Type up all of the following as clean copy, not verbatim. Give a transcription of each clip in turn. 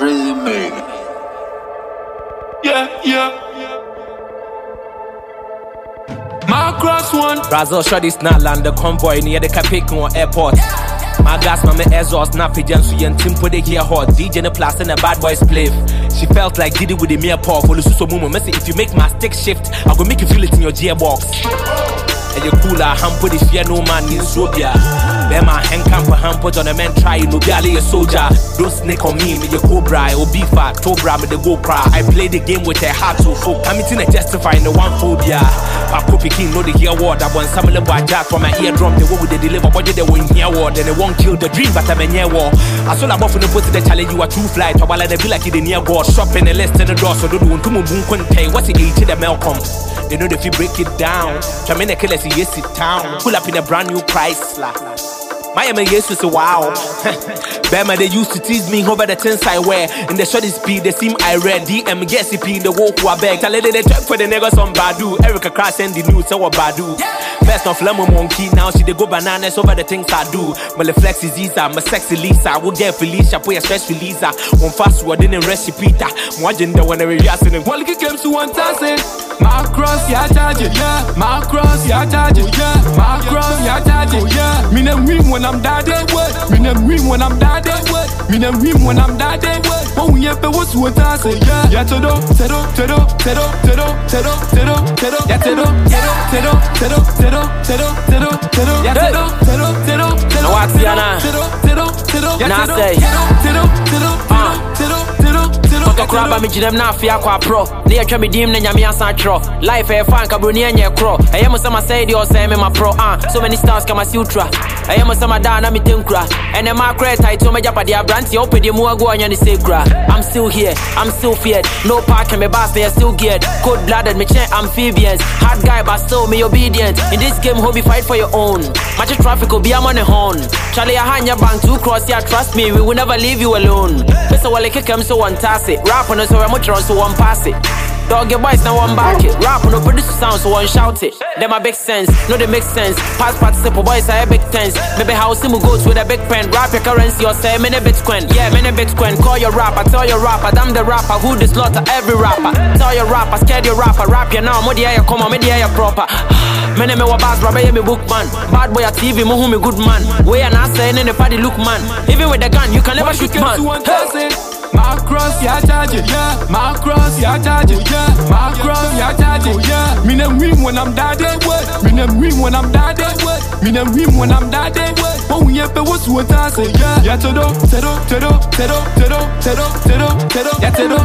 Crazy man. Yeah. My cross one. Brazil shot this not land the convoy near the Capricorn airport. My gas, my exhaust, not pigeon, so you and Timpo they hear hot. DJ in the plus and a bad boy spliff. She felt like Diddy with a mere paw for the Suso Mumu. Messi, if you make my stick shift, I'll go make you feel it in your gearbox. And you cooler, hampo the fear no man in Zobia. Then my hand camp for hampo on a man try, no barely a soldier. Don't snake on me, with your cobra, or beef fat, cobra with the go cry. I play the game with a heart to folk. I'm in a justifying the one phobia. Paco King know the hear word. I want some of them jack from my eardrum. They will deliver what they won't hear word. Then they won't kill the dream, but I'm a near war. I saw about for the put the challenge you are too flight. While I feel like it near God. Shop in the list in the door, so don't want to move. What's it eat the Malcolm? They know if you break it down. Jamaica killers, yes, it town. Pull up in a brand new Chrysler. Miami yes was a wow. Bama they used to tease me over the things I wear. In the shorty speed, they seem I read. DM GSCP, the walk who I beg. Tell they check for the niggas on Badu. Erica Crash and the news, so what Badu. Best of Lemon Monkey, now she they go bananas over the things I do. My flex is easy, my sexy Lisa. I would get Felicia, put a special Lisa. One fast word in a recipe. Watching the one every year, and one came to one thousand. My cross, yeah, charge it, yeah. My cross, yeah, charge it, yeah. My cross, yeah, charge it, yeah. Me nem win when I'm daddy, what? Me nem win when I'm daddy, what? Me nem win when I'm daddy, what? Oh, we have what's what I say, yeah. Yeah, tedo, yeah, tedo. Yeah, tedo. No, what's Yana? Now say, Crab, me jim na fia kwa pro. They are me dim na nyami asan tro. Life e fan kabroni enye kro. I am some say the say me my pro. So many stars come as ultra. I am some da na me tenkra. And my credit title me japa dia branti open the mu go anya ni sekra. I'm still here, I'm still feared. No park and me bass they are still geared. Cold blooded me chain amphibians. Hard guy but still me obedient. In this game hobby fight for your own. Much traffic will be a money horn. Charlie I hand your bank to cross ya trust me we will never leave you alone. Mr. Wale kick him so one task it. Rap on us so much run so one pass it. Dog your boys now one back it. Rap on no produce sound so one shout it. Them a big sense, no they make sense. Pass participle boys are a big tense. Maybe house him goes with a big pen. Rap your currency or say many Bitcoin. Yeah, many Bitcoin. Call your rapper, tell your rapper. I'm the rapper who the slaughter every rapper. Tell your rapper, scared your rapper. Rap you now, more the air come on, me the air proper. Many me wa bass, rabbi me book man. Bad boy at TV, mo who me good man. Way and I say in the party look man. Even with the gun, you can never shoot man. My cross, yeah, charge it, yeah. My cross, yeah, charge it, yeah. My cross, yeah, charge it, yeah. Me nem win when I'm daddy, what? Me nem win when I'm daddy, what? Me nem win when I'm daddy, what? Oh, we have what's what I say, yeah. Yeah, tedo. Yeah, tedo.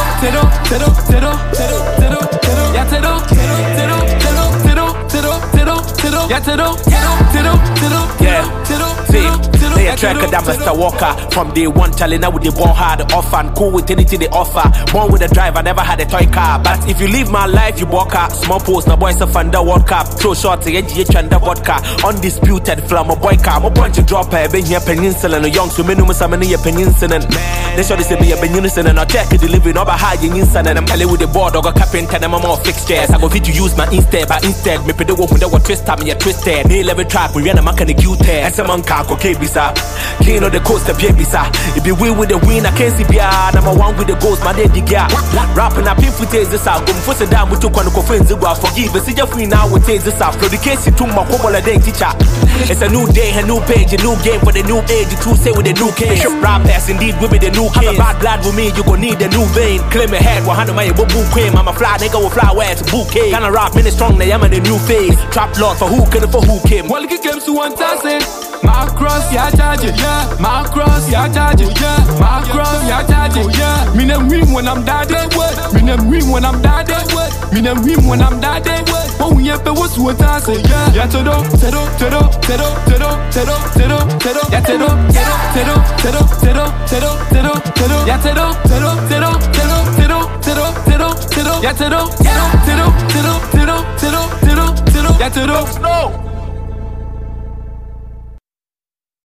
Yeah, they a tracker that Mr. Walker. From day one, challenge with the ball hard off and cool with anything they offer. Born with a drive, I never had a toy car. But if you live my life, you walk out. Small post, no boys a Thunder World Cup. Throw shots, NGH and the vodka. Undisputed flam, a boy car. My bunch of drop, I've been here peninsula. No young, so many some in peninsula. They should say be a benunison and I check the delivery over high in instant. And I'm telling with the board, or carpenter, and I'm more fixtures. I go fit to use my instead, but instead, me pay the work with the twist time, you're twisted. They level track, we ran a mechanic cute. And some uncle, okay, bisa. King of the coast, the baby, sir. If you win with the win, I can't see beyond. Number one with the ghost, my daddy girl. Rapping up in footage, this out. Go for the down with 2 friends. Forgive us, if we now would take this out. For the case, you took my couple of days, teacher. It's a new day, a new page, a new game for the new age. You two say with the new case. Rap pass indeed with me, the new case. Have a bad blood with me, you gon' need a new vein. Claim a head, 100 my book queen. I'm a fly, nigga will fly where to bouquet. Kinda rap, minute strong, they am in the new phase. Trap lord for who can for who came. Well, it came to 1,000. My cross, yeah, charge it, yeah. My cross, yeah, charge it, yeah. My cross, yeah, charge it, yeah. Me nem win when I'm daddy, what? Me nem win when I'm daddy, what? Me nem win when I'm daddy, what? Oh, we have what's what I say, yeah. Yeah, tedo. Yeah, tedo. Yeah, tedo. Yeah, tedo.